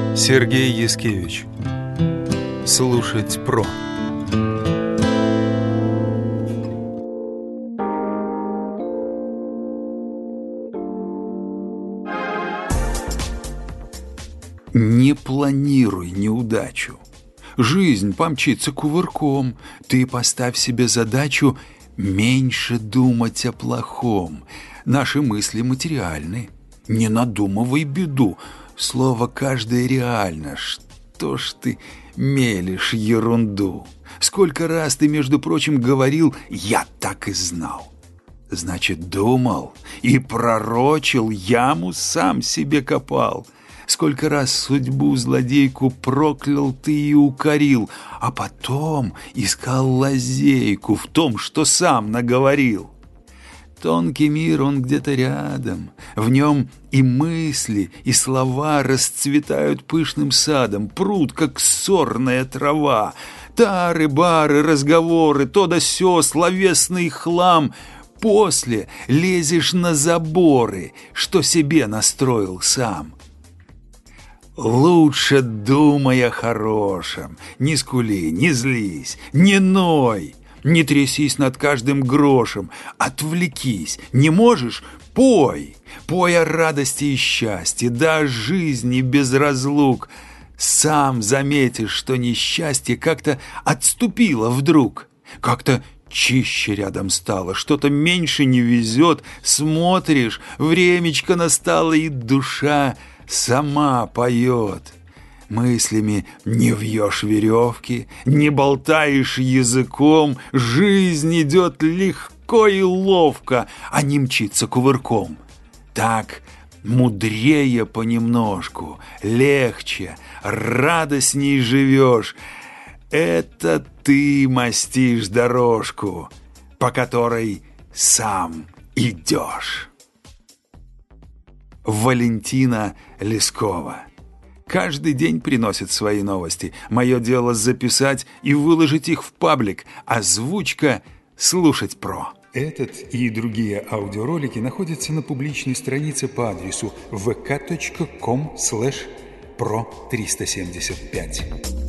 Сергей Яскевич. Слушать про. Не планируй неудачу. Жизнь помчится кувырком. Ты поставь себе задачу меньше думать о плохом. Наши мысли материальны. Не надумывай беду. Слово каждое реально. Что ж ты мелешь ерунду? Сколько раз ты, между прочим, говорил: «Я так и знал». Значит, думал и пророчил, яму сам себе копал. Сколько раз судьбу злодейку проклял ты и укорил, а потом искал лазейку в том, что сам наговорил. Тонкий мир, он где-то рядом, в нем и мысли, и слова расцветают пышным садом, прут, как сорная трава. Тары, бары, разговоры, то да сё, словесный хлам. После лезешь на заборы, что себе настроил сам. Лучше думай о хорошем, не скули, не злись, не ной. Не трясись над каждым грошем, отвлекись. Не можешь — пой. Пой о радости и счастье, да о жизни без разлук. Сам заметишь, что несчастье как-то отступило вдруг. Как-то чище рядом стало, что-то меньше не везет. Смотришь, времечко настало, и душа сама поет. Мыслями не вьешь веревки, не болтаешь языком, жизнь идет легко и ловко, а не мчится кувырком. Так мудрее понемножку, легче, радостней живешь. Это ты мастишь дорожку, по которой сам идешь. Валентина Лескова. Каждый день приносит свои новости. Мое дело записать и выложить их в паблик. Озвучка «Слушать про». Этот и другие аудиоролики находятся на публичной странице по адресу vk.com/pro375.